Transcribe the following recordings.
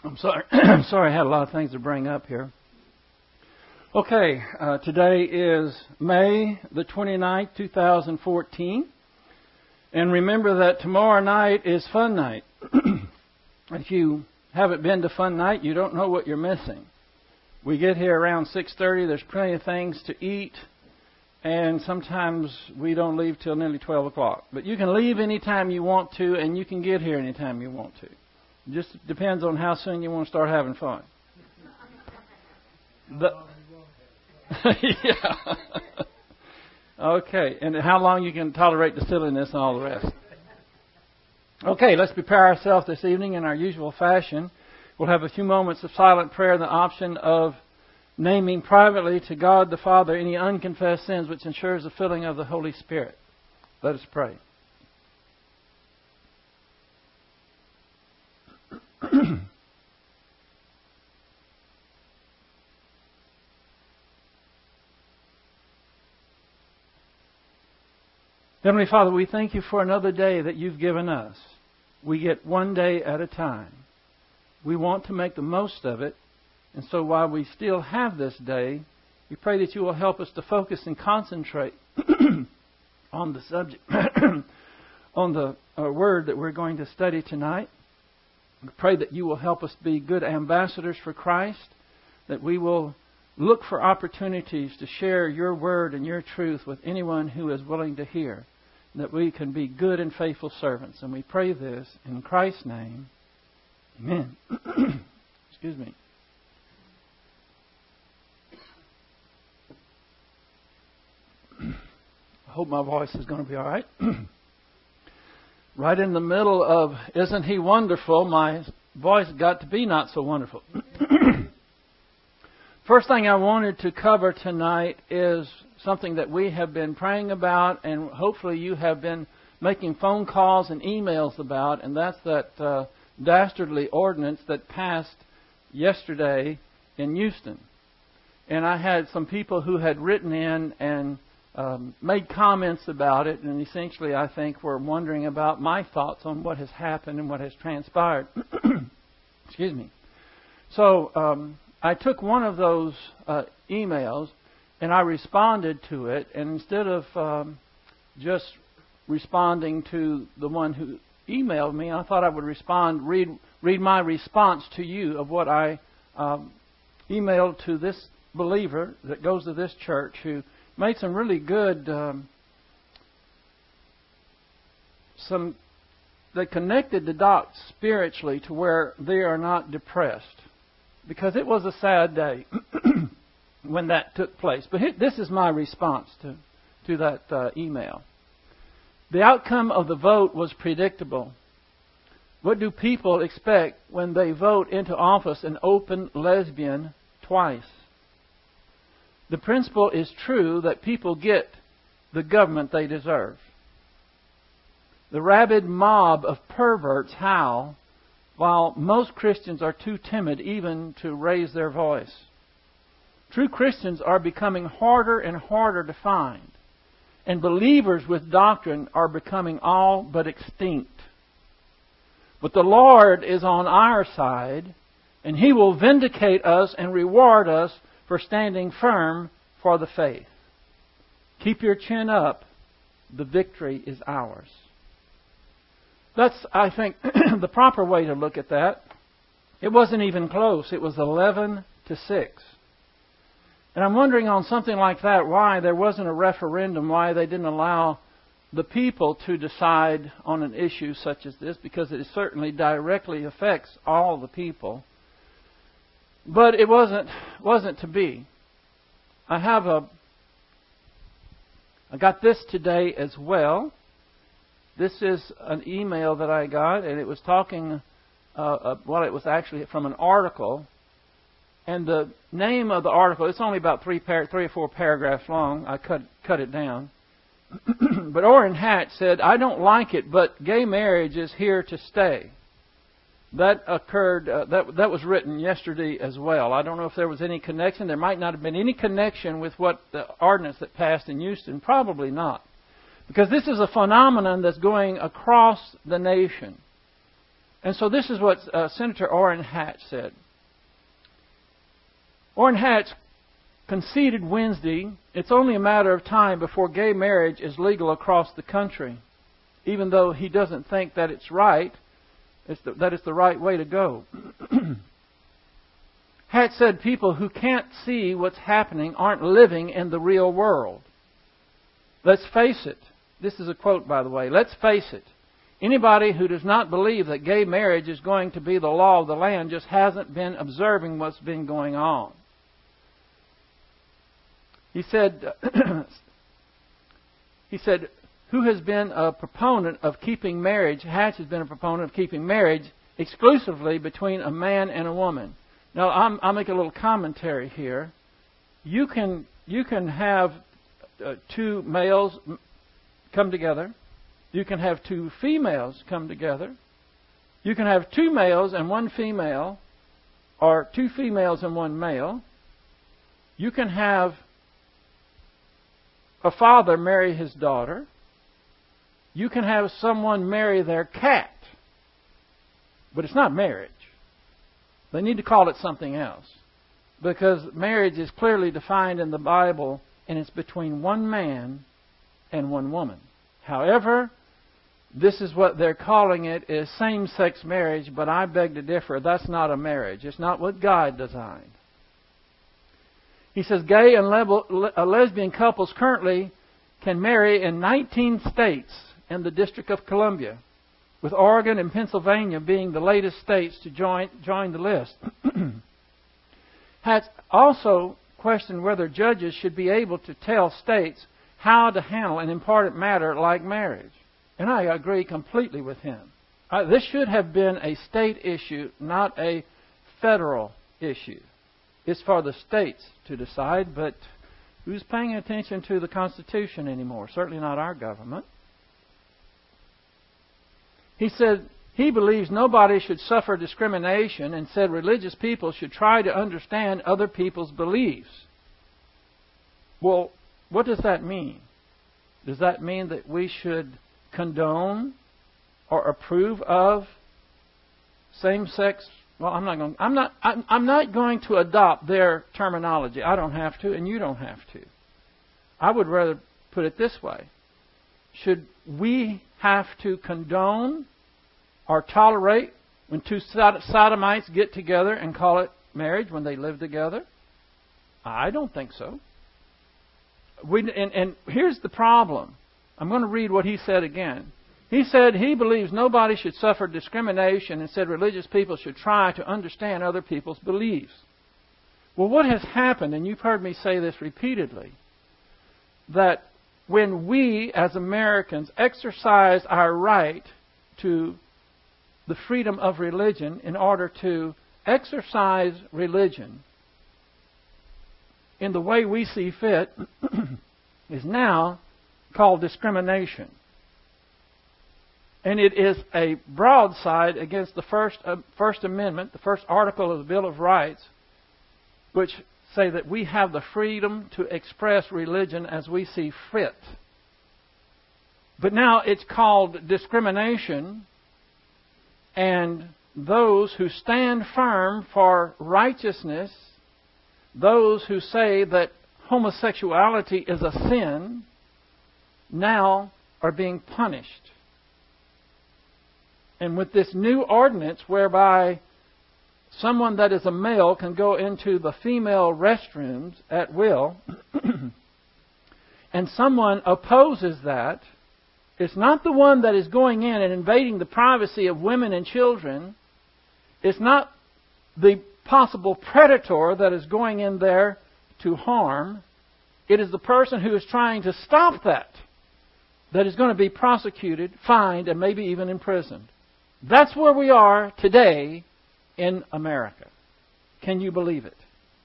I'm sorry. I'm sorry, I had a lot of things to bring up here. Okay, today is May the 29th, 2014. And remember that tomorrow night is fun night. If you haven't been to fun night, you don't know what you're missing. We get here around 6:30. There's plenty of things to eat. And sometimes we don't leave till nearly 12 o'clock. But you can leave anytime you want to, and you can get here anytime you want to. It just depends on how soon you want to start having fun. Yeah. Okay, and how long you can tolerate the silliness and all the rest. Okay, let's prepare ourselves this evening in our usual fashion. We'll have a few moments of silent prayer and the option of naming privately to God the Father any unconfessed sins, which ensures the filling of the Holy Spirit. Let us pray. Heavenly Father, we thank you for another day that you've given us. We get one day at a time. We want to make the most of it. And so while we still have this day, we pray that you will help us to focus and concentrate on the subject, on the word that we're going to study tonight. We pray that you will help us be good ambassadors for Christ, that we will look for opportunities to share your word and your truth with anyone who is willing to hear, and that we can be good and faithful servants. And we pray this in Christ's name. Amen. Excuse me. I hope my voice is going to be all right. Right in the middle of Isn't He Wonderful, my voice got to be not so wonderful. First thing I wanted to cover tonight is something that we have been praying about, and hopefully you have been making phone calls and emails about, and that's that dastardly ordinance that passed yesterday in Houston. And I had some people who had written in and made comments about it, and essentially I think were wondering about my thoughts on what has happened and what has transpired. Excuse me. So I took one of those emails and I responded to it, and instead of just responding to the one who emailed me, I thought I would read my response to you of what I emailed to this believer that goes to this church, who made some really good, they connected the dots spiritually to where they are not depressed. Because it was a sad day when that took place. But this is my response to that email. The outcome of the vote was predictable. What do people expect when they vote into office an open lesbian twice? The principle is true that people get the government they deserve. The rabid mob of perverts howl, while most Christians are too timid even to raise their voice. True Christians are becoming harder and harder to find, and believers with doctrine are becoming all but extinct. But the Lord is on our side, and He will vindicate us and reward us for standing firm for the faith. Keep your chin up. The victory is ours. That's, I think, the proper way to look at that. It wasn't even close. It was 11-6. And I'm wondering on something like that why there wasn't a referendum, why they didn't allow the people to decide on an issue such as this, because it certainly directly affects all the people. But it wasn't to be. I got this today as well. This is an email that I got, and it was talking, it was actually from an article. And the name of the article, it's only about three or four paragraphs long. I cut it down. But Orrin Hatch said, "I don't like it, but gay marriage is here to stay." That occurred, that was written yesterday as well. I don't know if there was any connection. There might not have been any connection with what the ordinance that passed in Houston. Probably not. Because this is a phenomenon that's going across the nation. And so this is what Senator Orrin Hatch said. Orrin Hatch conceded Wednesday it's only a matter of time before gay marriage is legal across the country, even though he doesn't think that it's right, that it's the right way to go. Hatch said people who can't see what's happening aren't living in the real world. Let's face it. This is a quote, by the way. Let's face it. Anybody who does not believe that gay marriage is going to be the law of the land just hasn't been observing what's been going on. He said, who has been a proponent of keeping marriage, Hatch has been a proponent of keeping marriage exclusively between a man and a woman. Now, I'll make a little commentary here. You can have two males come together. You can have two females come together. You can have two males and one female, or two females and one male. You can have a father marry his daughter. You can have someone marry their cat. But it's not marriage. They need to call it something else. Because marriage is clearly defined in the Bible, and it's between one man and one woman. However, this is what they're calling it, is same-sex marriage, but I beg to differ. That's not a marriage. It's not what God designed. He says gay and lesbian couples currently can marry in 19 states and the District of Columbia, with Oregon and Pennsylvania being the latest states to join the list. Hatch also questioned whether judges should be able to tell states how to handle an important matter like marriage. And I agree completely with him. This should have been a state issue, not a federal issue. It's for the states to decide, but who's paying attention to the Constitution anymore? Certainly not our government. He said he believes nobody should suffer discrimination and said religious people should try to understand other people's beliefs. Well, what does that mean? Does that mean that we should condone or approve of same-sex? Well, I'm not going to adopt their terminology. I don't have to, and you don't have to. I would rather put it this way. Should we have to condone or tolerate when two sodomites get together and call it marriage when they live together? I don't think so. And here's the problem. I'm going to read what he said again. He said he believes nobody should suffer discrimination and said religious people should try to understand other people's beliefs. Well, what has happened, and you've heard me say this repeatedly, that when we as Americans exercise our right to the freedom of religion in order to exercise religion in the way we see fit is now called discrimination. And it is a broadside against the First Amendment, the first article of the Bill of Rights, which say that we have the freedom to express religion as we see fit. But now it's called discrimination, and those who stand firm for righteousness, those who say that homosexuality is a sin, now are being punished. And with this new ordinance whereby someone that is a male can go into the female restrooms at will, and someone opposes that, it's not the one that is going in and invading the privacy of women and children. It's not the possible predator that is going in there to harm. It is the person who is trying to stop that is going to be prosecuted, fined, and maybe even imprisoned. That's where we are today in America. Can you believe it?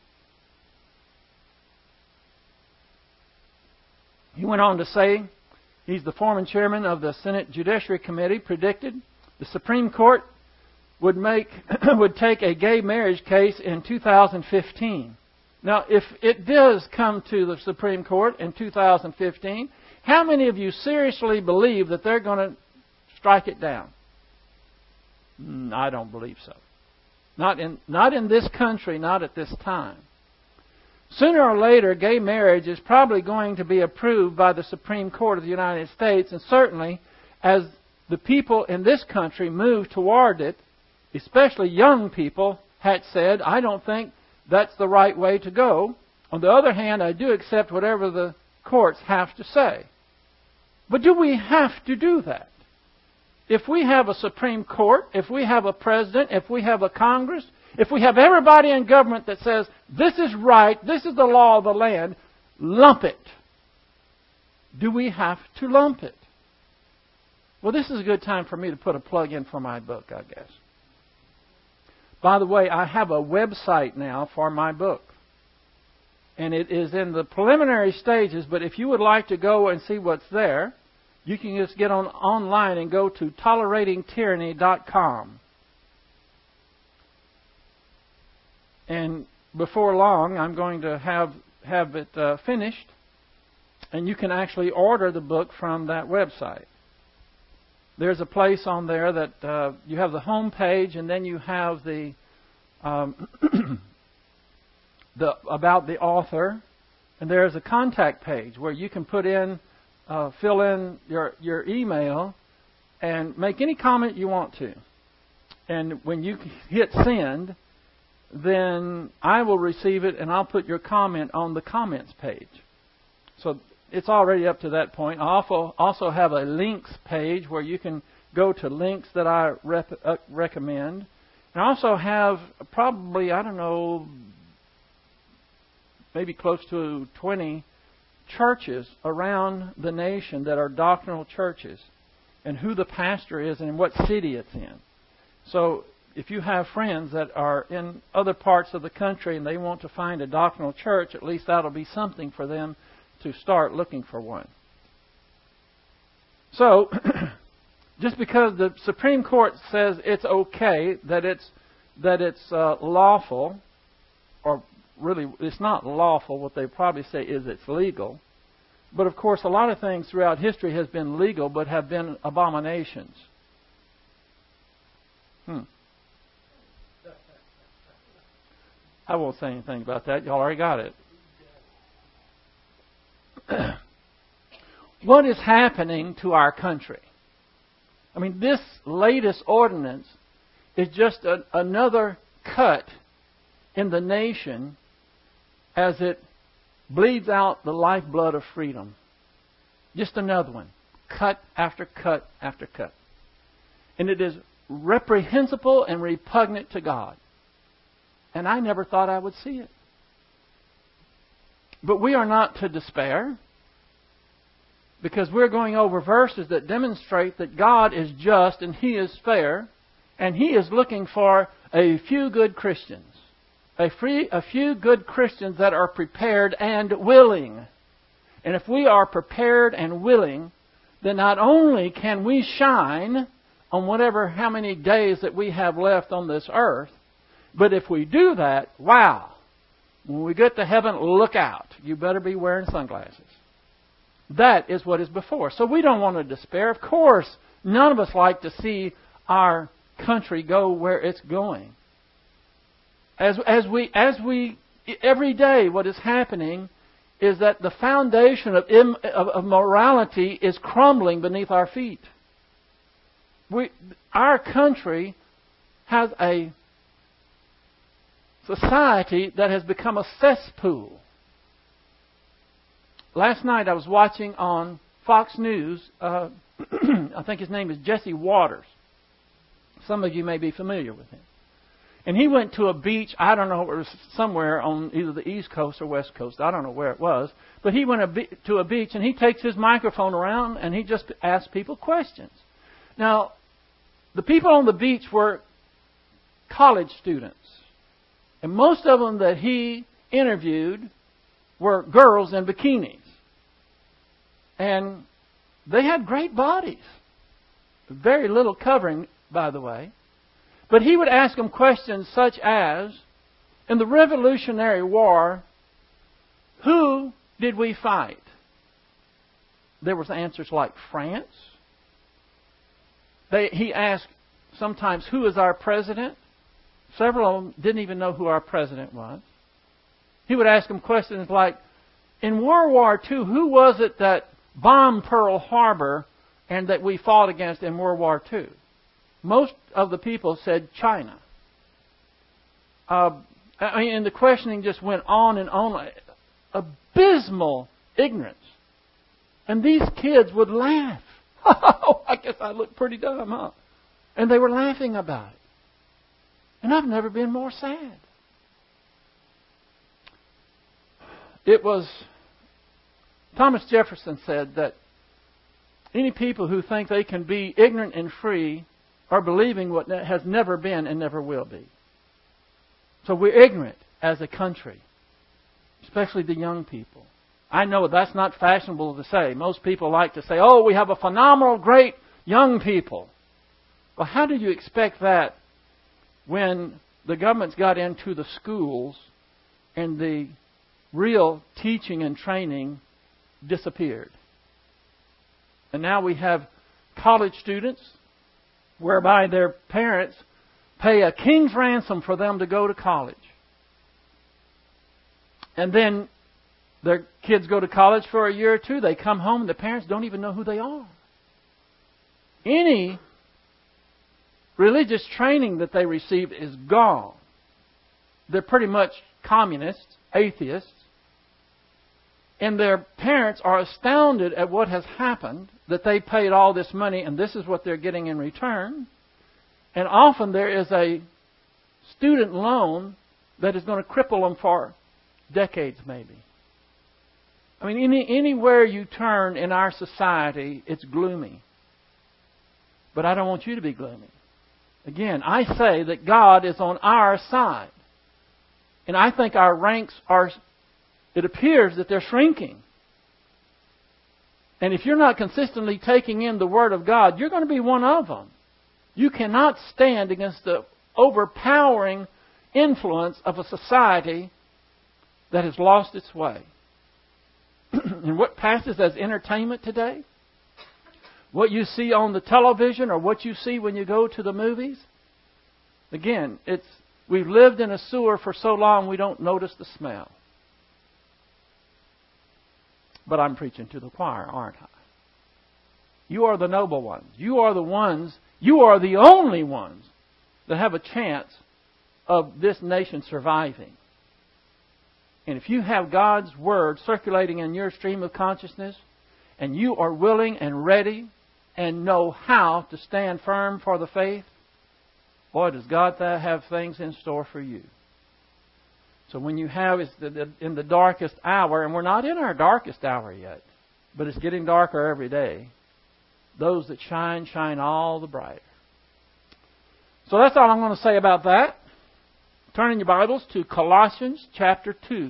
He went on to say, he's the former chairman of the Senate Judiciary Committee, predicted the Supreme Court would take a gay marriage case in 2015. Now, if it does come to the Supreme Court in 2015, how many of you seriously believe that they're going to strike it down? I don't believe so. Not in this country, not at this time. Sooner or later, gay marriage is probably going to be approved by the Supreme Court of the United States, and certainly as the people in this country move toward it, especially young people, had said, I don't think that's the right way to go. On the other hand, I do accept whatever the courts have to say. But do we have to do that? If we have a Supreme Court, if we have a president, if we have a Congress, if we have everybody in government that says, this is right, this is the law of the land, lump it. Do we have to lump it? Well, this is a good time for me to put a plug in for my book, I guess. By the way, I have a website now for my book. And it is in the preliminary stages, but if you would like to go and see what's there, you can just get online and go to toleratingtyranny.com. And before long, I'm going to have it finished, and you can actually order the book from that website. There's a place on there that you have the home page, and then you have the about the author, and there's a contact page where you can fill in your email and make any comment you want to. And when you hit send, then I will receive it and I'll put your comment on the comments page. So it's already up to that point. I also have a links page where you can go to links that I recommend. And I also have probably, maybe close to 20 churches around the nation that are doctrinal churches, and who the pastor is and what city it's in. So if you have friends that are in other parts of the country and they want to find a doctrinal church, at least that'll be something for them to start looking for one. So, just because the Supreme Court says it's okay, that it's lawful, or really it's not lawful, what they probably say is it's legal. But of course, a lot of things throughout history has been legal, but have been abominations. I won't say anything about that. Y'all already got it. What is happening to our country? I mean, this latest ordinance is just another cut in the nation as it bleeds out the lifeblood of freedom. Just another one. Cut after cut after cut. And it is reprehensible and repugnant to God. And I never thought I would see it. But we are not to despair, because we're going over verses that demonstrate that God is just and He is fair, and He is looking for a few good Christians. A few good Christians that are prepared and willing. And if we are prepared and willing, then not only can we shine on how many days that we have left on this earth, but if we do that, wow, when we get to heaven, look out. You better be wearing sunglasses. That is what is before. So we don't want to despair. Of course, none of us like to see our country go where it's going. As we every day, what is happening is that the foundation of morality is crumbling beneath our feet. Our country has a society that has become a cesspool. Last night I was watching on Fox News, I think his name is Jesse Waters. Some of you may be familiar with him. And he went to a beach, I don't know, it was somewhere on either the East Coast or West Coast, I don't know where it was, but he went to a beach and he takes his microphone around and he just asks people questions. Now, the people on the beach were college students. And most of them that he interviewed were girls in bikinis. And they had great bodies. Very little covering, by the way. But he would ask them questions such as, in the Revolutionary War, who did we fight? There was answers like France. He asked sometimes, who is our president? Several of them didn't even know who our president was. He would ask them questions like, in World War II, who was it that bombed Pearl Harbor and that we fought against in World War II? Most of the people said China. And the questioning just went on and on. Abysmal ignorance. And these kids would laugh. Oh, I guess I look pretty dumb, huh? And they were laughing about it. And I've never been more sad. It was, Thomas Jefferson said that any people who think they can be ignorant and free are believing what has never been and never will be. So we're ignorant as a country, especially the young people. I know that's not fashionable to say. Most people like to say, oh, we have a phenomenal, great young people. Well, how do you expect that when the government's got into the schools and the real teaching and training disappeared? And now we have college students whereby their parents pay a king's ransom for them to go to college. And then their kids go to college for a year or two. They come home and the parents don't even know who they are. Any religious training that they receive is gone. They're pretty much communists, atheists. And their parents are astounded at what has happened, that they paid all this money and this is what they're getting in return. And often there is a student loan that is going to cripple them for decades maybe. I mean, anywhere you turn in our society, it's gloomy. But I don't want you to be gloomy. Again, I say that God is on our side. And I think our ranks are, it appears that they're shrinking. And if you're not consistently taking in the Word of God, you're going to be one of them. You cannot stand against the overpowering influence of a society that has lost its way. And what passes as entertainment today, what you see on the television or what you see when you go to the movies, again, we've lived in a sewer for so long we don't notice the smell. But I'm preaching to the choir, aren't I? You are the noble ones. You are the only ones that have a chance of this nation surviving. And if you have God's Word circulating in your stream of consciousness, and you are willing and ready and know how to stand firm for the faith, boy, does God have things in store for you. So when you have, in the darkest hour, and we're not in our darkest hour yet, but it's getting darker every day, those that shine, shine all the brighter. So that's all I'm going to say about that. Turn in your Bibles to Colossians chapter 2.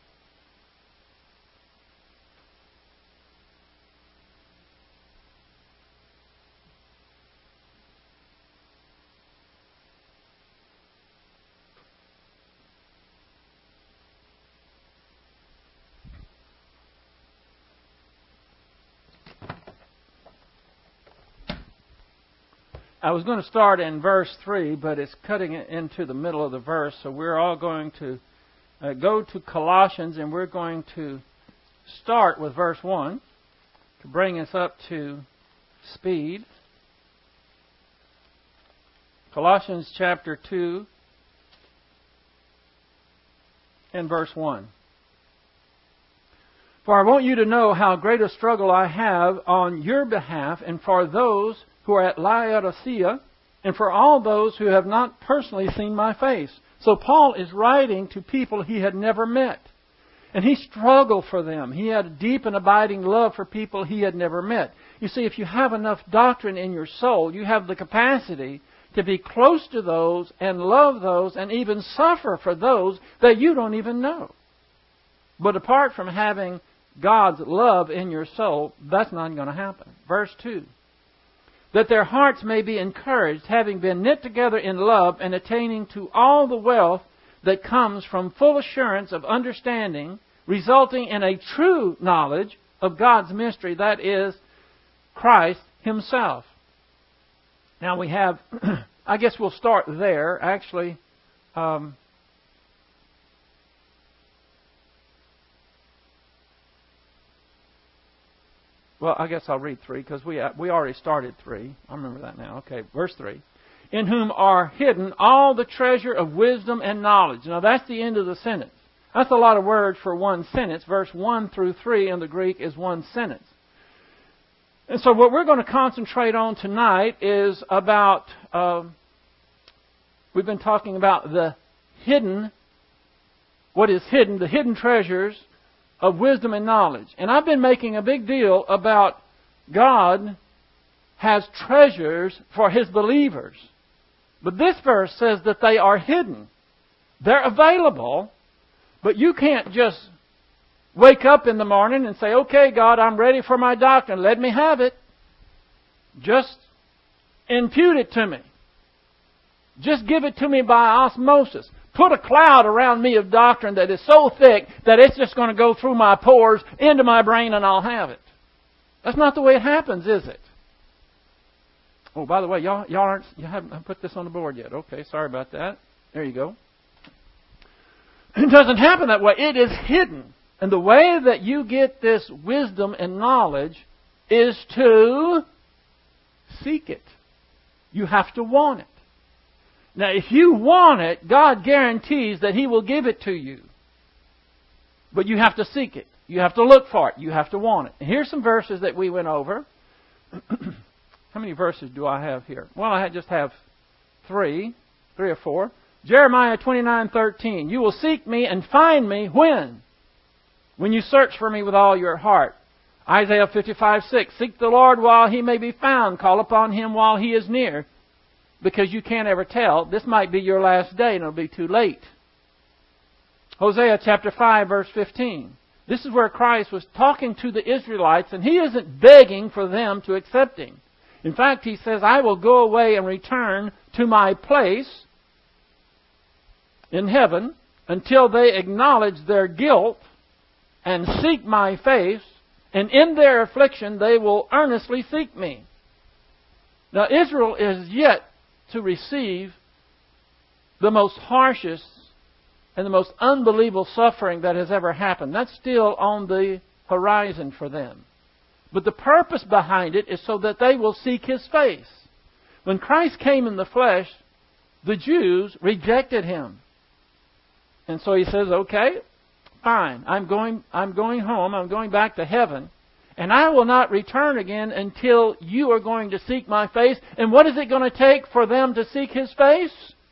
I was going to start in verse 3, but it's cutting it into the middle of the verse, so we're all going to go to Colossians, and we're going to start with verse 1 to bring us up to speed. Colossians chapter 2 and verse 1. For I want you to know how great a struggle I have on your behalf and for those who are at Laodicea, and for all those who have not personally seen my face. So Paul is writing to people he had never met. And he struggled for them. He had a deep and abiding love for people he had never met. You see, if you have enough doctrine in your soul, you have the capacity to be close to those and love those and even suffer for those that you don't even know. But apart from having God's love in your soul, that's not going to happen. Verse 2. That their hearts may be encouraged, having been knit together in love and attaining to all the wealth that comes from full assurance of understanding, resulting in a true knowledge of God's mystery, that is, Christ Himself. Now we have, I guess we'll start there. Actually, well, I guess I'll read 3 because we already started 3. I remember that now. Okay, verse 3. In whom are hidden all the treasure of wisdom and knowledge. Now that's the end of the sentence. That's a lot of words for one sentence. Verse 1 through 3 in the Greek is one sentence. And so what we're going to concentrate on tonight is about, we've been talking about the hidden, what is hidden, the hidden treasures of wisdom and knowledge. And I've been making a big deal about God has treasures for His believers. But this verse says that they are hidden. They're available, but you can't just wake up in the morning and say, okay, God, I'm ready for my doctrine. Let me have it. Just impute it to me. Just give it to me by osmosis. Put a cloud around me of doctrine that is so thick that it's just going to go through my pores, into my brain, and I'll have it. That's not the way it happens, is it? Oh, by the way, you haven't put this on the board yet. Okay, sorry about that. There you go. It doesn't happen that way. It is hidden. And the way that you get this wisdom and knowledge is to seek it. You have to want it. Now, if you want it, God guarantees that He will give it to you. But you have to seek it. You have to look for it. You have to want it. And here's some verses that we went over. How many verses do I have here? Well, I just have 3 or 4. Jeremiah 29:13. You will seek me and find me when? When you search for me with all your heart. Isaiah 55:6. Seek the Lord while He may be found. Call upon Him while He is near. Because you can't ever tell. This might be your last day and it'll be too late. Hosea chapter 5 verse 15. This is where Christ was talking to the Israelites, and He isn't begging for them to accept Him. In fact, He says, I will go away and return to my place in heaven until they acknowledge their guilt and seek my face, and in their affliction they will earnestly seek me. Now, Israel is yet to receive the most harshest and the most unbelievable suffering that has ever happened. That's still on the horizon for them. But the purpose behind it is so that they will seek His face. When Christ came in the flesh, the Jews rejected Him. And so He says, okay, fine, I'm going home, I'm going back to heaven, and I will not return again until you are going to seek my face. And what is it going to take for them to seek His face?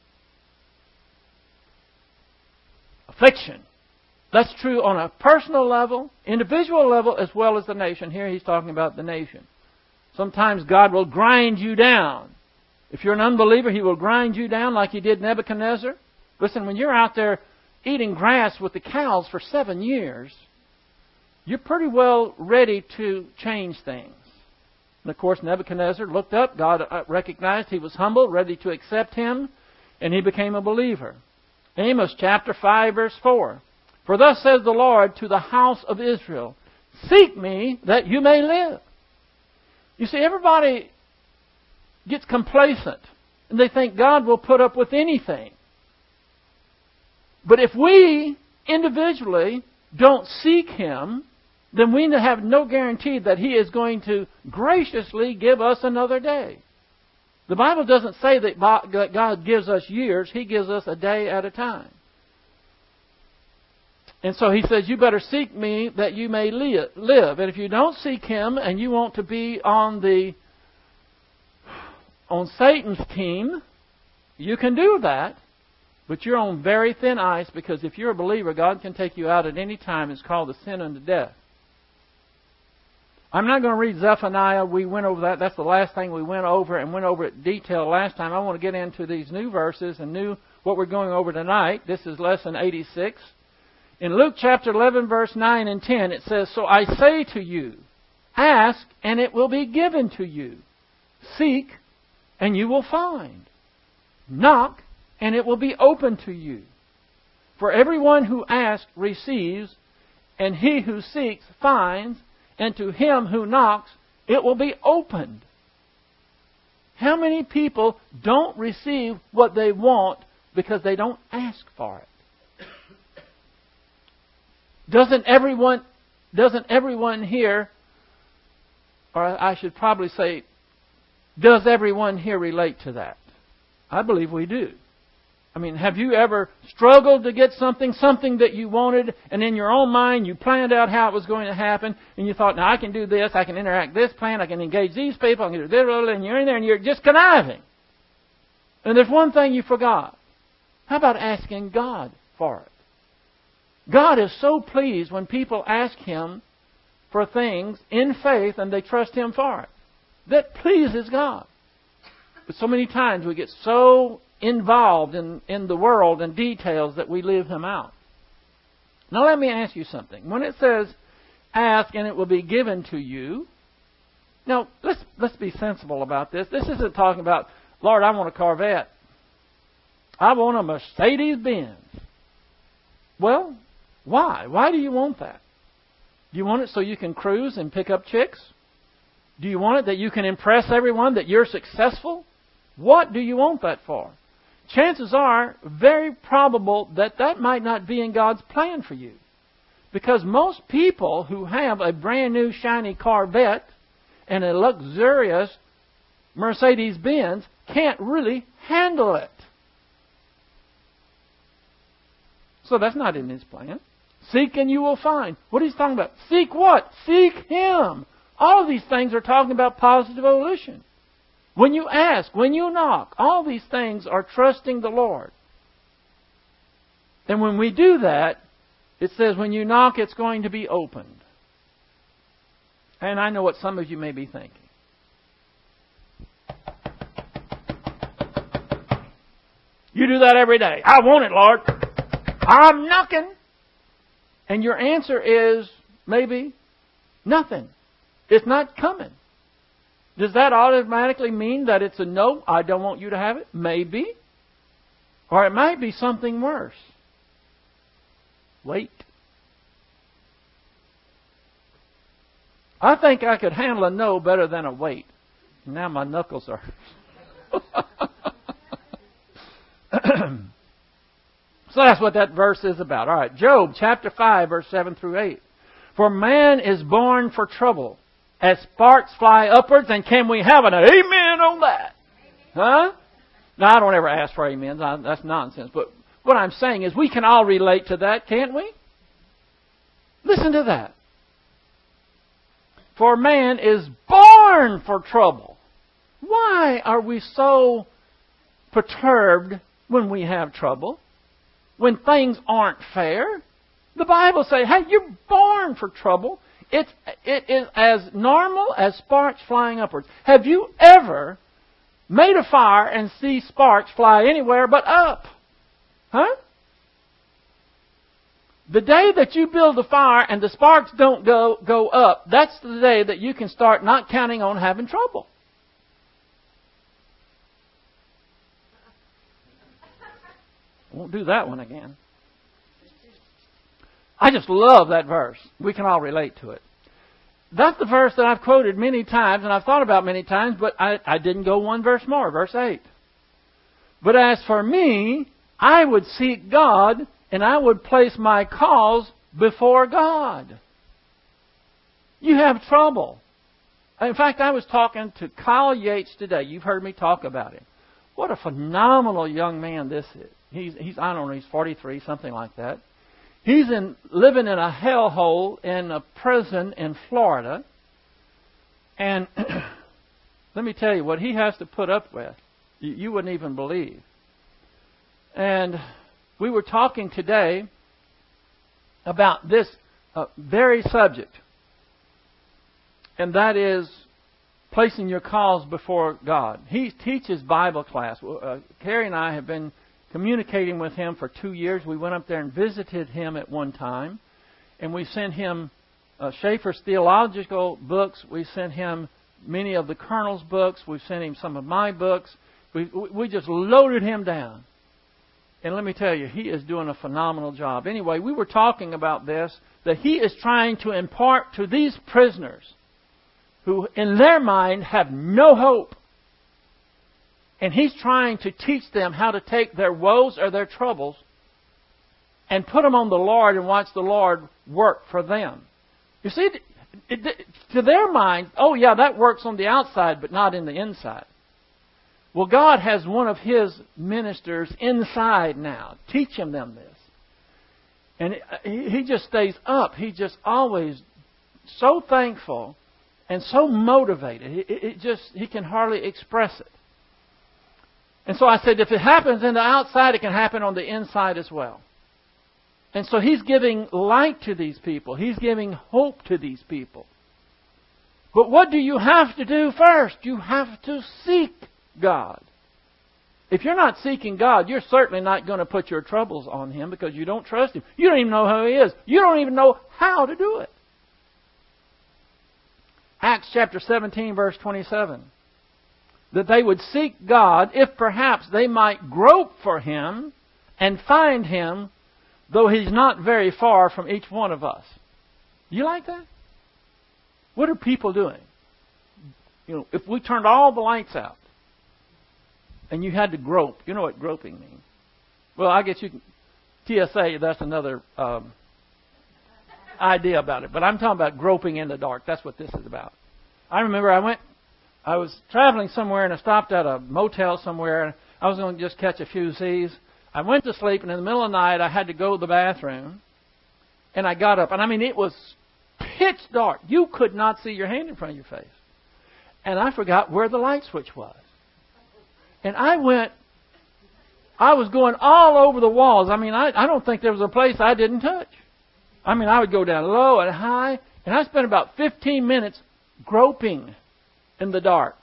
Affliction. That's true on a personal level, individual level, as well as the nation. Here He's talking about the nation. Sometimes God will grind you down. If you're an unbeliever, He will grind you down like He did Nebuchadnezzar. Listen, when you're out there eating grass with the cows for 7 years, you're pretty well ready to change things. And of course, Nebuchadnezzar looked up. God recognized he was humble, ready to accept him, and he became a believer. Amos chapter 5, verse 4. For thus says the Lord to the house of Israel, seek me that you may live. You see, everybody gets complacent, and they think God will put up with anything. But if we individually don't seek Him, then we have no guarantee that He is going to graciously give us another day. The Bible doesn't say that God gives us years. He gives us a day at a time. And so He says, you better seek me that you may live. And if you don't seek Him and you want to be on Satan's team, you can do that. But you're on very thin ice, because if you're a believer, God can take you out at any time. It's called the sin unto death. I'm not going to read Zephaniah. We went over that. That's the last thing we went over, and went over it in detail last time. I want to get into these new verses and what we're going over tonight. This is lesson 86. In Luke chapter 11, verse 9 and 10, it says, so I say to you, ask, and it will be given to you. Seek, and you will find. Knock, and it will be open to you. For everyone who asks receives, and he who seeks finds, and to him who knocks it will be opened. How many people don't receive what they want because they don't ask for it? Doesn't everyone here, or I should probably say, does everyone here relate to that? I believe we do. I mean, have you ever struggled to get something that you wanted, and in your own mind you planned out how it was going to happen, and you thought, now I can do this, I can interact this plan, I can engage these people, I can do this, and you're in there and you're just conniving. And there's one thing you forgot. How about asking God for it? God is so pleased when people ask Him for things in faith and they trust Him for it. That pleases God. But so many times we get so involved in the world and details that we leave Him out. Now let me ask you something. When it says, ask and it will be given to you, now let's be sensible about this. This isn't talking about, Lord, I want a Corvette. I want a Mercedes-Benz. Well, why? Why do you want that? Do you want it so you can cruise and pick up chicks? Do you want it that you can impress everyone that you're successful? What do you want that for? Chances are very probable that might not be in God's plan for you. Because most people who have a brand new shiny Corvette and a luxurious Mercedes-Benz can't really handle it. So that's not in His plan. Seek and you will find. What is He talking about? Seek what? Seek Him. All of these things are talking about positive volition. When you ask, when you knock, all these things are trusting the Lord. And when we do that, it says when you knock, it's going to be opened. And I know what some of you may be thinking. You do that every day. I want it, Lord. I'm knocking. And your answer is maybe nothing. It's not coming. Does that automatically mean that it's a no? I don't want you to have it? Maybe. Or it might be something worse. Wait. I think I could handle a no better than a wait. Now my knuckles are... So that's what that verse is about. All right, Job chapter 5, verse 7 through 8. For man is born for trouble, as sparks fly upwards, and can we have an amen on that? Huh? Now, I don't ever ask for amens. That's nonsense. But what I'm saying is we can all relate to that, can't we? Listen to that. For man is born for trouble. Why are we so perturbed when we have trouble? When things aren't fair? The Bible says, hey, you're born for trouble. It is as normal as sparks flying upwards. Have you ever made a fire and see sparks fly anywhere but up? Huh? The day that you build a fire and the sparks don't go up, that's the day that you can start not counting on having trouble. Won't do that one again. I just love that verse. We can all relate to it. That's the verse that I've quoted many times and I've thought about many times, but I didn't go one verse more, verse 8. But as for me, I would seek God and I would place my cause before God. You have trouble. In fact, I was talking to Kyle Yates today. You've heard me talk about him. What a phenomenal young man this is. He's I don't know, he's 43, something like that. He's living in a hellhole in a prison in Florida. And let me tell you what he has to put up with. You wouldn't even believe. And we were talking today about this very subject. And that is placing your cause before God. He teaches Bible class. Carrie and I have been communicating with him for 2 years. We went up there and visited him at one time. And we sent him Schaeffer's theological books. We sent him many of the Colonel's books. We've sent him some of my books. We just loaded him down. And let me tell you, he is doing a phenomenal job. Anyway, we were talking about this, that he is trying to impart to these prisoners who in their mind have no hope. And He's trying to teach them how to take their woes or their troubles and put them on the Lord and watch the Lord work for them. You see, to their mind, oh yeah, that works on the outside, but not in the inside. Well, God has one of His ministers inside now, teaching them this. And he just stays up. He just always so thankful and so motivated. He can hardly express it. And so I said, if it happens in the outside, it can happen on the inside as well. And so He's giving light to these people. He's giving hope to these people. But what do you have to do first? You have to seek God. If you're not seeking God, you're certainly not going to put your troubles on Him because you don't trust Him. You don't even know who He is. You don't even know how to do it. Acts chapter 17, verse 27. That they would seek God if perhaps they might grope for Him and find Him, though He's not very far from each one of us. You like that? What are people doing? You know, if we turned all the lights out and you had to grope, you know what groping means. Well, I guess you can, TSA, that's another idea about it. But I'm talking about groping in the dark. That's what this is about. I remember I was traveling somewhere and I stopped at a motel somewhere and I was going to just catch a few Z's. I went to sleep and in the middle of the night I had to go to the bathroom and I got up. And I mean, it was pitch dark. You could not see your hand in front of your face. And I forgot where the light switch was. And I was going all over the walls. I mean, I don't think there was a place I didn't touch. I mean, I would go down low and high. And I spent about 15 minutes groping in the dark.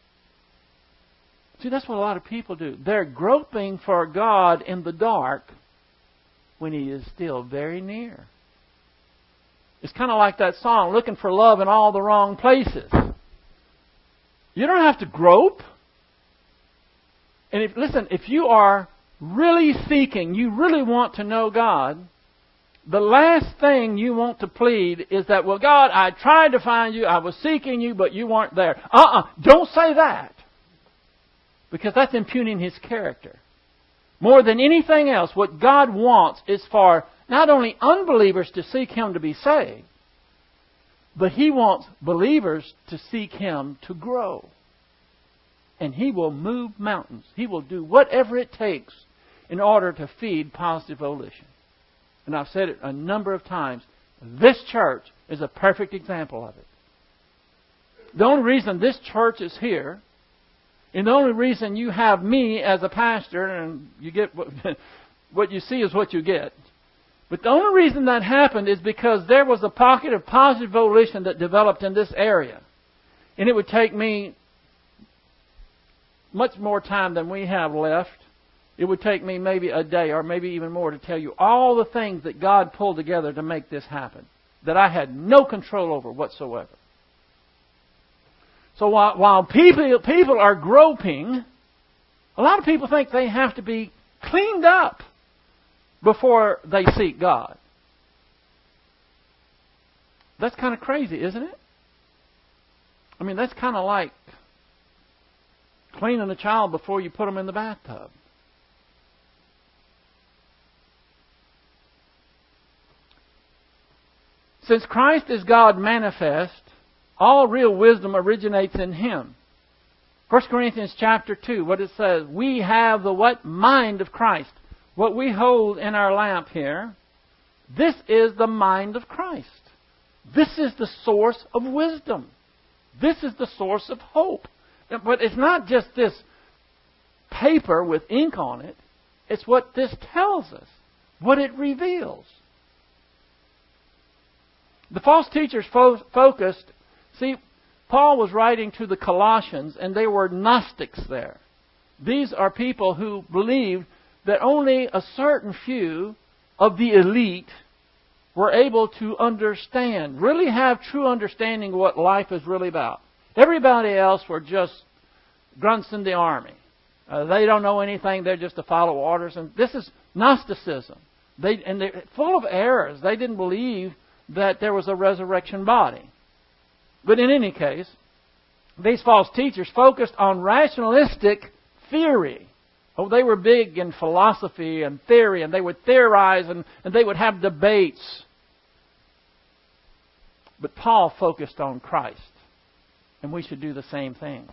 See, that's what a lot of people do. They're groping for God in the dark when He is still very near. It's kind of like that song, looking for love in all the wrong places. You don't have to grope. And if you are really seeking, you really want to know God, the last thing you want to plead is that, well, God, I tried to find you, I was seeking you, but you weren't there. Don't say that. Because that's impugning His character. More than anything else, what God wants is for not only unbelievers to seek Him to be saved, but He wants believers to seek Him to grow. And He will move mountains. He will do whatever it takes in order to feed positive volition. And I've said it a number of times. This church is a perfect example of it. The only reason this church is here, and the only reason you have me as a pastor, and you get what you see is what you get. But the only reason that happened is because there was a pocket of positive volition that developed in this area. And it would take me much more time than we have left. It would take me maybe a day or maybe even more to tell you all the things that God pulled together to make this happen, that I had no control over whatsoever. So while people are groping, a lot of people think they have to be cleaned up before they seek God. That's kind of crazy, isn't it? I mean, that's kind of like cleaning a child before you put them in the bathtub. Since Christ is God manifest, all real wisdom originates in Him. 1 Corinthians chapter 2, what it says, we have the what? Mind of Christ. What we hold in our lamp here, this is the mind of Christ. This is the source of wisdom. This is the source of hope. But it's not just this paper with ink on it. It's what this tells us, what it reveals. The false teachers focused. See, Paul was writing to the Colossians, and they were Gnostics there. These are people who believed that only a certain few of the elite were able to understand, really have true understanding of what life is really about. Everybody else were just grunts in the army. They don't know anything. They're just to follow orders. And this is Gnosticism. They're full of errors. They didn't believe that there was a resurrection body. But in any case, these false teachers focused on rationalistic theory. Oh, they were big in philosophy and theory, and they would theorize and they would have debates. But Paul focused on Christ, and we should do the same thing.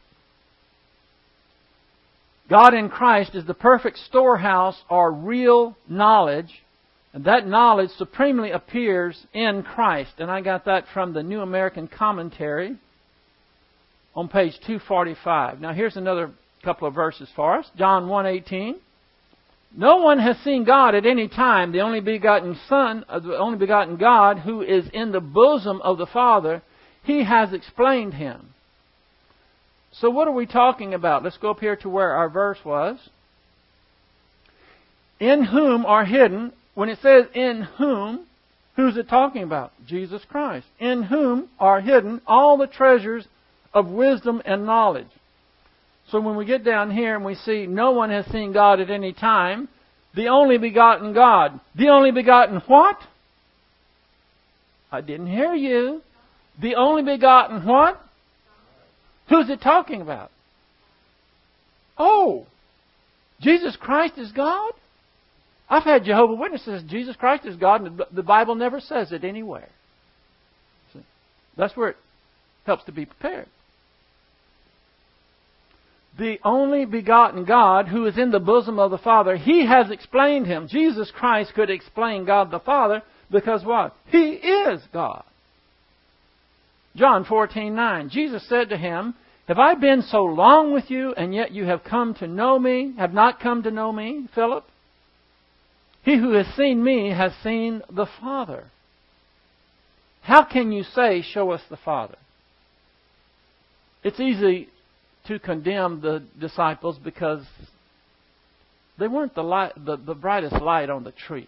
God in Christ is the perfect storehouse or real knowledge, and that knowledge supremely appears in Christ. And I got that from the New American Commentary on page 245. Now here's another couple of verses for us. John 1:18. No one has seen God at any time. The only begotten Son, the only begotten God, who is in the bosom of the Father, He has explained Him. So what are we talking about? Let's go up here to where our verse was. In whom are hidden. When it says in whom, who's it talking about? Jesus Christ. In whom are hidden all the treasures of wisdom and knowledge. So when we get down here and we see no one has seen God at any time, the only begotten God. The only begotten what? I didn't hear you. The only begotten what? Who's it talking about? Oh, Jesus Christ is God? I've had Jehovah's Witnesses, Jesus Christ is God, and the Bible never says it anywhere. See? That's where it helps to be prepared. The only begotten God who is in the bosom of the Father, He has explained Him. Jesus Christ could explain God the Father because what? He is God. John 14:9. Jesus said to him, have I been so long with you, and yet you have come to know me, have not come to know me, Philip? He who has seen me has seen the Father. How can you say, show us the Father? It's easy to condemn the disciples because they weren't the brightest light on the tree.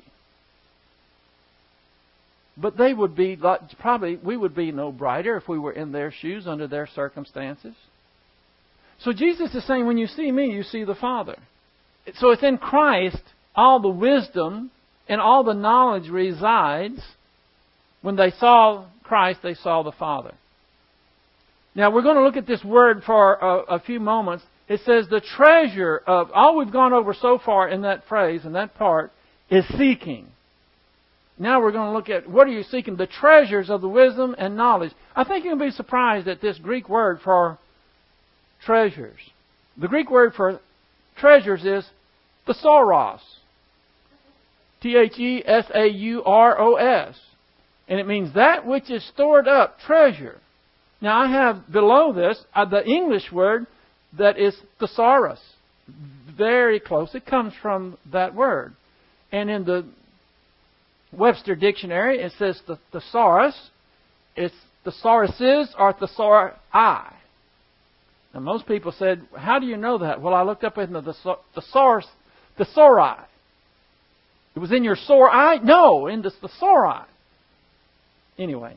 But they would be, probably we would be no brighter if we were in their shoes under their circumstances. So Jesus is saying, when you see me, you see the Father. So it's in Christ all the wisdom and all the knowledge resides. When they saw Christ, they saw the Father. Now we're going to look at this word for a few moments. It says the treasure of, all we've gone over so far in that phrase, in that part, is seeking. Now we're going to look at, what are you seeking? The treasures of the wisdom and knowledge. I think you'll be surprised at this Greek word for treasures. The Greek word for treasures is thesauros. Thesauros. And it means that which is stored up, treasure. Now I have below this the English word that is thesaurus. Very close. It comes from that word. And in the Webster Dictionary, it says the thesaurus. It's thesauruses or thesauri. Now most people said, how do you know that? Well, I looked up in the thesaurus, thesauri. It was in your sore eye? No, in the thesauri. Anyway.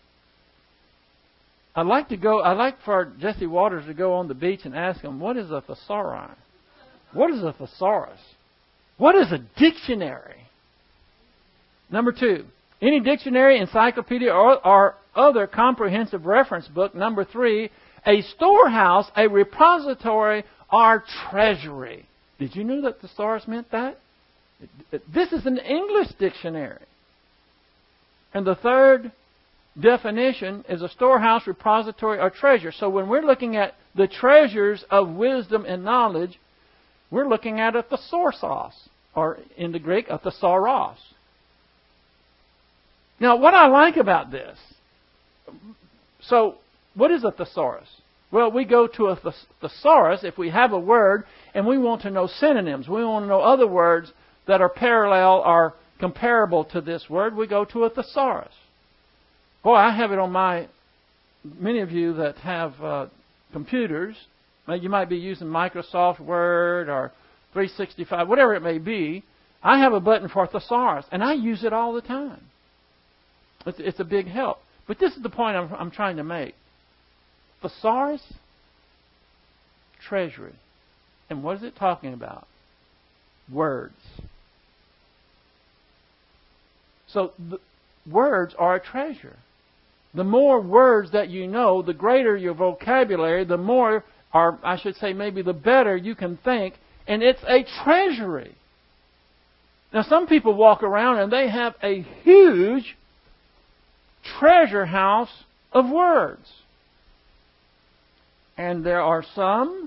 I'd like for Jesse Waters to go on the beach and ask him, what is a thesauri? What is a thesaurus? What is a dictionary? Number 2, any dictionary, encyclopedia, or other comprehensive reference book. Number 3, a storehouse, a repository, or treasury. Did you know that thesaurus meant that? This is an English dictionary. And the third definition is a storehouse, repository, or treasure. So when we're looking at the treasures of wisdom and knowledge, we're looking at a thesauros, or in the Greek, a thesauros. Now, what I like about this, so what is a thesaurus? Well, we go to a thesaurus if we have a word and we want to know synonyms. We want to know other words that are parallel or comparable to this word. We go to a thesaurus. Boy, I have it on many of you that have computers, you might be using Microsoft Word or 365, whatever it may be. I have a button for thesaurus, and I use it all the time. It's a big help. But this is the point I'm trying to make. Thesaurus, treasury. And what is it talking about? Words. So words are a treasure. The more words that you know, the greater your vocabulary, the more or I should say maybe the better you can think, and it's a treasury. Now, some people walk around and they have a huge treasure house of words. And there are some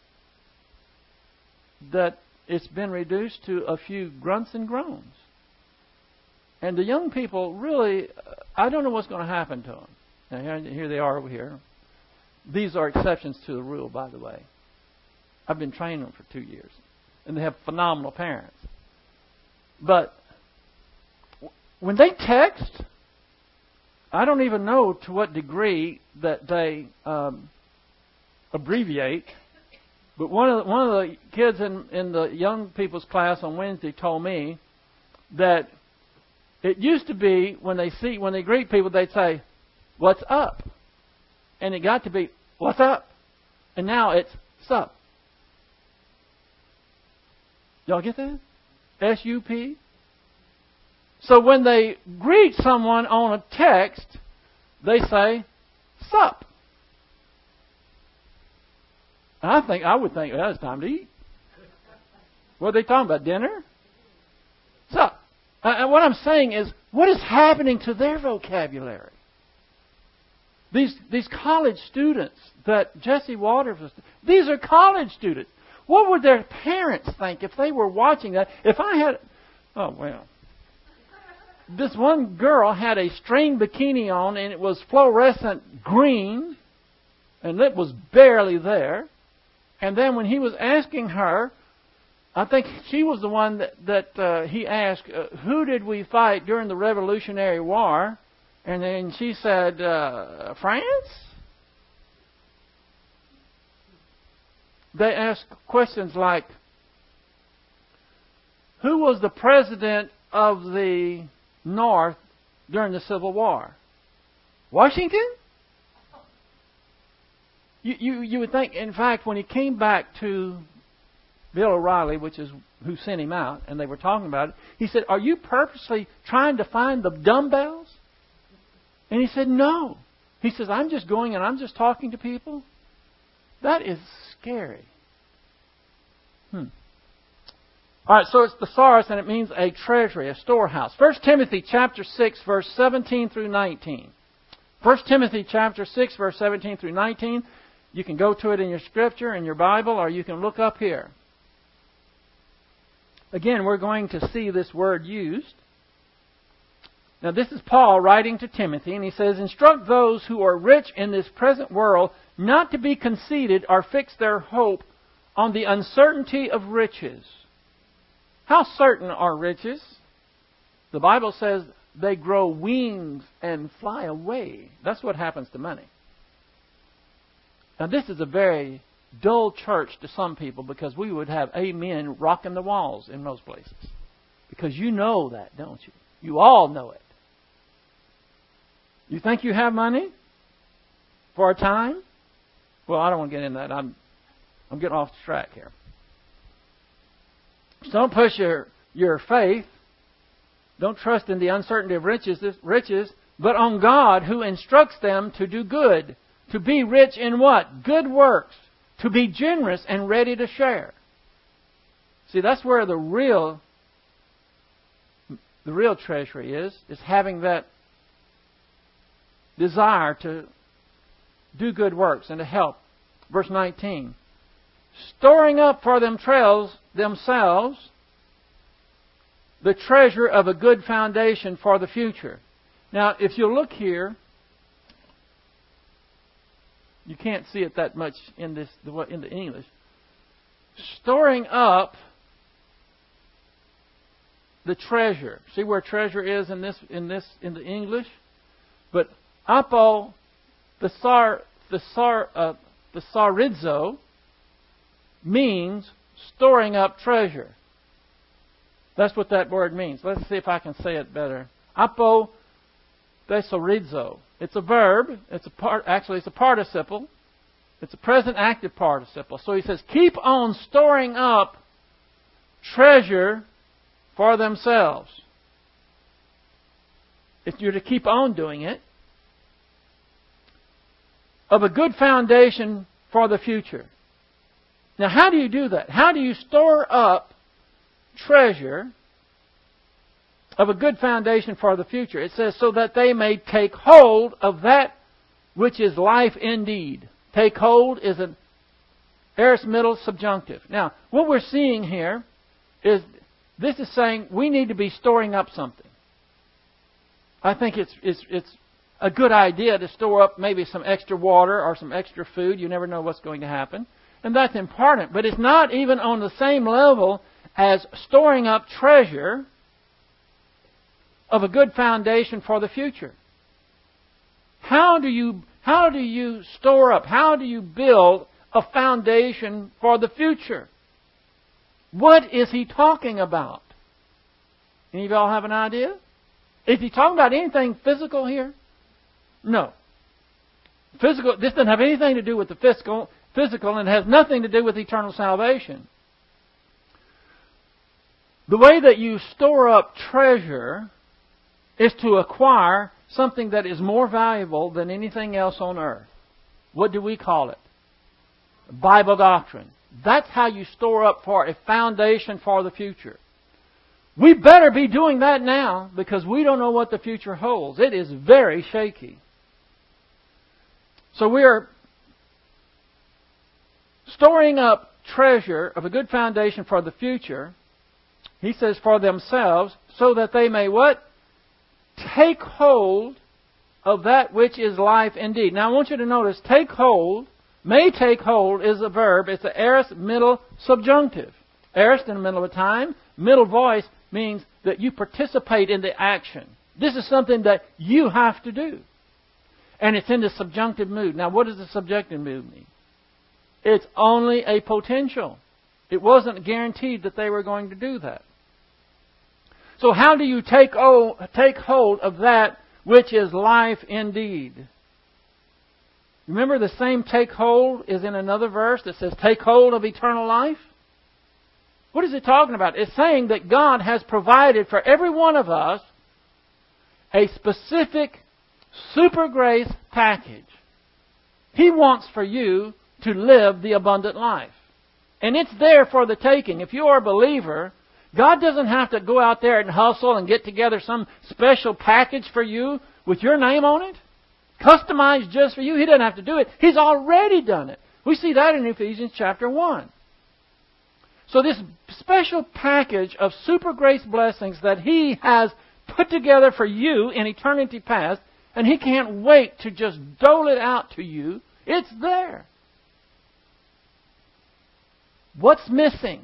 that it's been reduced to a few grunts and groans. And the young people really, I don't know what's going to happen to them. Now, here they are over here. These are exceptions to the rule, by the way. I've been training them for 2 years. And they have phenomenal parents. But when they text, I don't even know to what degree that they abbreviate. But one of the kids in the young people's class on Wednesday told me that it used to be when they greet people, they'd say, "What's up?" And it got to be, "What's up?" And now it's "Sup." Y'all get that? S-U-P. So when they greet someone on a text, they say, "Sup." I would think, well, it's time to eat. What are they talking about? Dinner? Sup. And what I'm saying is, what is happening to their vocabulary? These college students that Jesse Waters was, these are college students. What would their parents think if they were watching that? This one girl had a string bikini on, and it was fluorescent green, and it was barely there. And then when he was asking her, I think she was the one that he asked, who did we fight during the Revolutionary War? And then she said, France? They asked questions like, who was the president of the North during the Civil War? Washington? You would think, in fact, when he came back to Bill O'Reilly, which is who sent him out, and they were talking about it, he said, "Are you purposely trying to find the dumbbells?" And he said, "No." He says, "I'm just going and I'm just talking to people." That is scary. All right, so it's thesaurus, and it means a treasury, a storehouse. 1 Timothy chapter 6, verse 17 through 19. 1 Timothy chapter 6, verse 17 through 19. You can go to it in your scripture, in your Bible, or you can look up here. Again, we're going to see this word used. Now, this is Paul writing to Timothy, and he says, "Instruct those who are rich in this present world not to be conceited or fix their hope on the uncertainty of riches." How certain are riches? The Bible says they grow wings and fly away. That's what happens to money. Now, this is a very dull church to some people, because we would have amen rocking the walls in most places. Because you know that, don't you? You all know it. You think you have money for a time? Well, I don't want to get into that. I'm getting off track here. So don't push your faith. Don't trust in the uncertainty of riches, but on God, who instructs them to do good, to be rich in what? Good works, to be generous and ready to share. See, that's where the real treasury is having that desire to do good works and to help. Verse 19. Storing up for themselves the treasure of a good foundation for the future. Now, if you look here, you can't see it that much in the English. Storing up the treasure. See where treasure is in the English? But apo thesarizo means storing up treasure. That's what that word means. Let's see if I can say it better. Apo thesarizo. It's a verb. It's a participle. It's a present active participle. So he says, keep on storing up treasure for themselves. If you're to keep on doing it, of a good foundation for the future. Now, how do you do that? How do you store up treasure of a good foundation for the future? It says, so that they may take hold of that which is life indeed. Take hold is an aorist middle subjunctive. Now, what we're seeing here is this is saying we need to be storing up something. I think it's a good idea to store up maybe some extra water or some extra food. You never know what's going to happen. And that's important. But it's not even on the same level as storing up treasure of a good foundation for the future. How do you store up? How do you build a foundation for the future? What is he talking about? Any of y'all have an idea? Is he talking about anything physical here? No. Physical. This doesn't have anything to do with the physical, and it has nothing to do with eternal salvation. The way that you store up treasure is to acquire something that is more valuable than anything else on earth. What do we call it? Bible doctrine. That's how you store up for a foundation for the future. We better be doing that now because we don't know what the future holds. It is very shaky. So we are storing up treasure of a good foundation for the future. He says for themselves so that they may what? Take hold of that which is life indeed. Now I want you to notice, take hold, may take hold is a verb. It's an aorist middle subjunctive. Aorist in the middle of a time. Middle voice means that you participate in the action. This is something that you have to do. And it's in the subjunctive mood. Now what does the subjunctive mood mean? It's only a potential. It wasn't guaranteed that they were going to do that. So how do you take hold of that which is life indeed? Remember the same take hold is in another verse that says take hold of eternal life? What is it talking about? It's saying that God has provided for every one of us a specific super grace package. He wants for you to live the abundant life. And it's there for the taking. If you are a believer, God doesn't have to go out there and hustle and get together some special package for you with your name on it. Customized just for you. He doesn't have to do it. He's already done it. We see that in Ephesians chapter 1. So this special package of super grace blessings that He has put together for you in eternity past, and He can't wait to just dole it out to you, it's there. What's missing?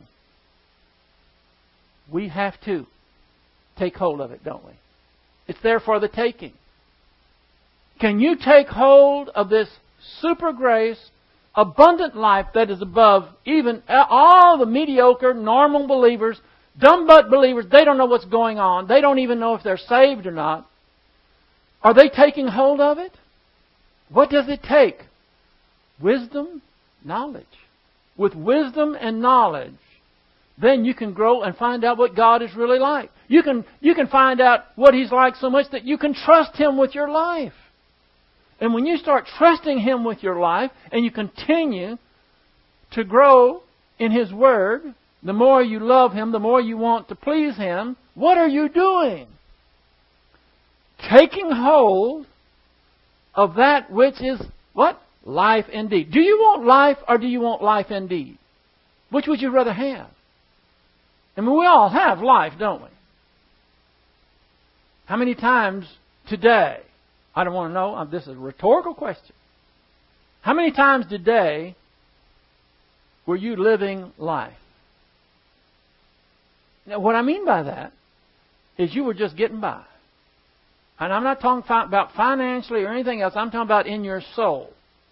We have to take hold of it, don't we? It's there for the taking. Can you take hold of this super grace, abundant life that is above even all the mediocre, normal believers, dumb butt believers? They don't know what's going on. They don't even know if they're saved or not. Are they taking hold of it? What does it take? Wisdom, knowledge. With wisdom and knowledge, then you can grow and find out what God is really like. You can find out what He's like so much that you can trust Him with your life. And when you start trusting Him with your life and you continue to grow in His Word, the more you love Him, the more you want to please Him, what are you doing? Taking hold of that which is what? Life indeed. Do you want life or do you want life indeed? Which would you rather have? I mean, we all have life, don't we? How many times today, I don't want to know, this is a rhetorical question. How many times today were you living life? Now, what I mean by that is you were just getting by. And I'm not talking about financially or anything else. I'm talking about in your soul.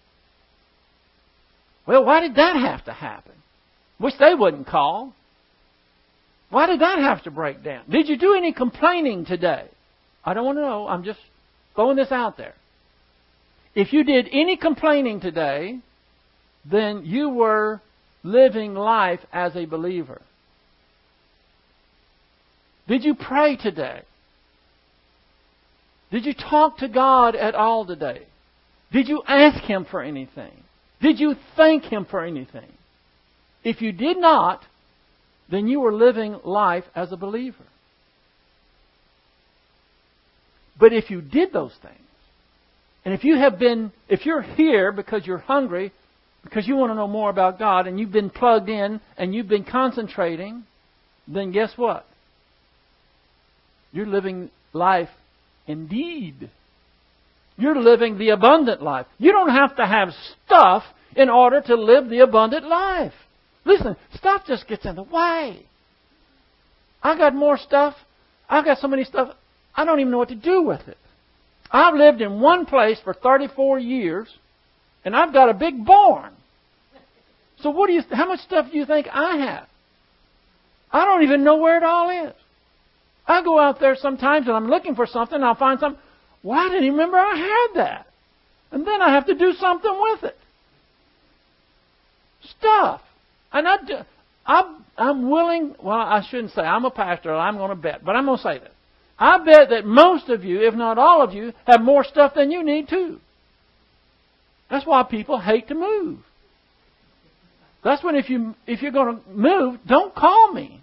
Well, why did that have to happen? Which they wouldn't call. Why did that have to break down? Did you do any complaining today? I don't want to know. I'm just throwing this out there. If you did any complaining today, then you were living life as a believer. Did you pray today? Did you talk to God at all today? Did you ask Him for anything? Did you thank Him for anything? If you did not, then you were living life as a believer. But if you did those things, and if you're here because you're hungry, because you want to know more about God, and you've been plugged in, and you've been concentrating, then guess what? You're living life indeed. You're living the abundant life. You don't have to have stuff in order to live the abundant life. Listen, stuff just gets in the way. I got more stuff. I've got so many stuff, I don't even know what to do with it. I've lived in one place for 34 years, and I've got a big barn. So how much stuff do you think I have? I don't even know where it all is. I go out there sometimes and I'm looking for something, and I'll find something. Well, I didn't even remember I had that. And then I have to do something with it. Stuff. And I'm willing, well, I shouldn't say I'm a pastor, I'm going to bet, but I'm going to say this. I bet that most of you, if not all of you, have more stuff than you need too. That's why people hate to move. That's when if you're going to move, don't call me.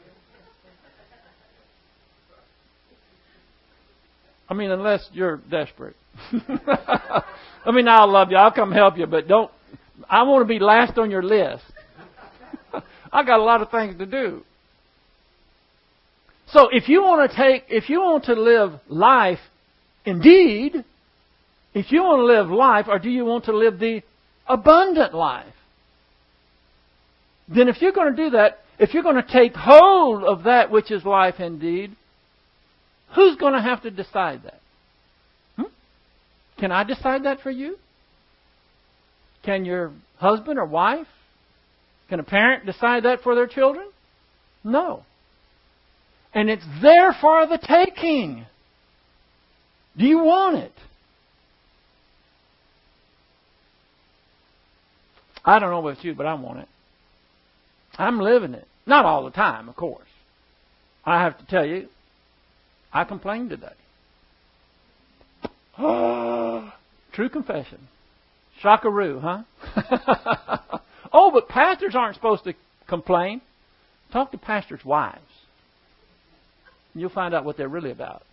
I mean, unless you're desperate. I mean, I'll love you. I'll come help you, but I want to be last on your list. I got a lot of things to do. So if you want to live life indeed, if you want to live life, or do you want to live the abundant life? Then if you're going to do that, if you're going to take hold of that which is life indeed, who's going to have to decide that? Can I decide that for you? Can your husband or wife? Can a parent decide that for their children? No. And it's there for the taking. Do you want it? I don't know about you, but I want it. I'm living it. Not all the time, of course. I have to tell you, I complained today. True confession. Shockaroo, huh? Oh, but pastors aren't supposed to complain. Talk to pastors' wives. You'll find out what they're really about.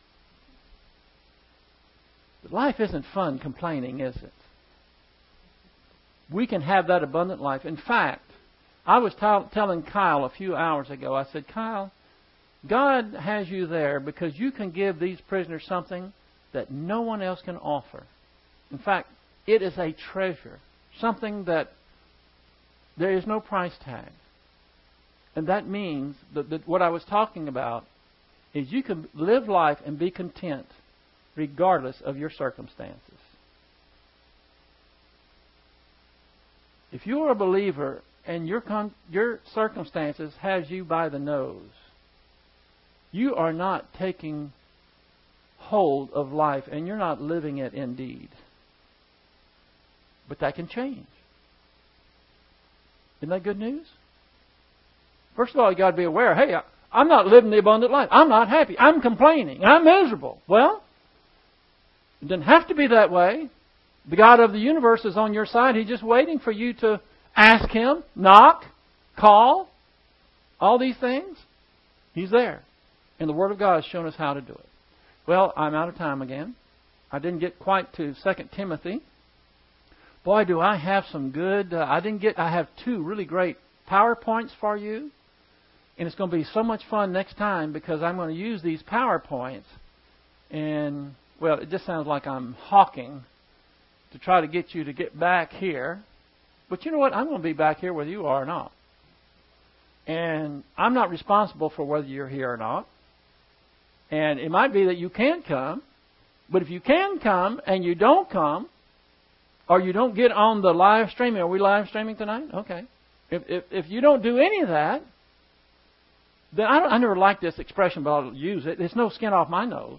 But life isn't fun complaining, is it? We can have that abundant life. In fact, I was telling Kyle a few hours ago, I said, Kyle, God has you there because you can give these prisoners something that no one else can offer. In fact, it is a treasure, something that there is no price tag. And that means that what I was talking about is you can live life and be content regardless of your circumstances. If you're a believer and your circumstances has you by the nose, you are not taking hold of life and you're not living it indeed. But that can change. Isn't that good news? First of all, you got to be aware, hey, I'm not living the abundant life. I'm not happy. I'm complaining. I'm miserable. Well, it doesn't have to be that way. The God of the universe is on your side. He's just waiting for you to ask Him, knock, call, all these things. He's there. And the Word of God has shown us how to do it. Well, I'm out of time again. I didn't get quite to 2 Timothy. Boy, do I have some good... I have 2 really great PowerPoints for you. And it's going to be so much fun next time because I'm going to use these PowerPoints. And, well, it just sounds like I'm hawking to try to get you to get back here. But you know what? I'm going to be back here whether you are or not. And I'm not responsible for whether you're here or not. And it might be that you can't come. But if you can come and you don't come, or you don't get on the live streaming. Are we live streaming tonight? Okay. If you don't do any of that, then I never liked this expression, but I'll use it. There's no skin off my nose.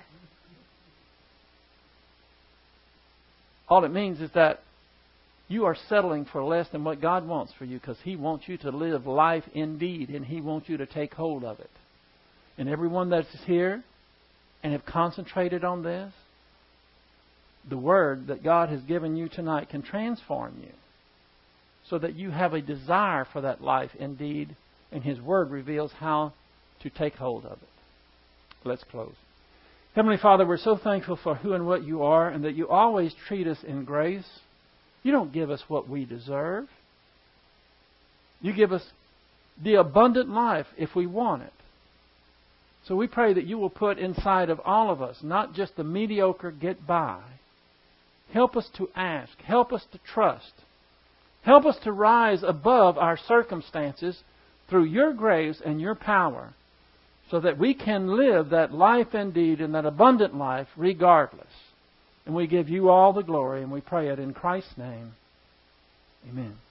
All it means is that you are settling for less than what God wants for you because He wants you to live life indeed, and He wants you to take hold of it. And everyone that's here and have concentrated on this, the Word that God has given you tonight can transform you so that you have a desire for that life indeed, and His Word reveals how to take hold of it. Let's close. Heavenly Father, we're so thankful for who and what You are, and that You always treat us in grace. You don't give us what we deserve. You give us the abundant life if we want it. So we pray that You will put inside of all of us, not just the mediocre get by. Help us to ask. Help us to trust. Help us to rise above our circumstances through Your grace and Your power, so that we can live that life indeed and that abundant life regardless. And we give You all the glory, and we pray it in Christ's name. Amen.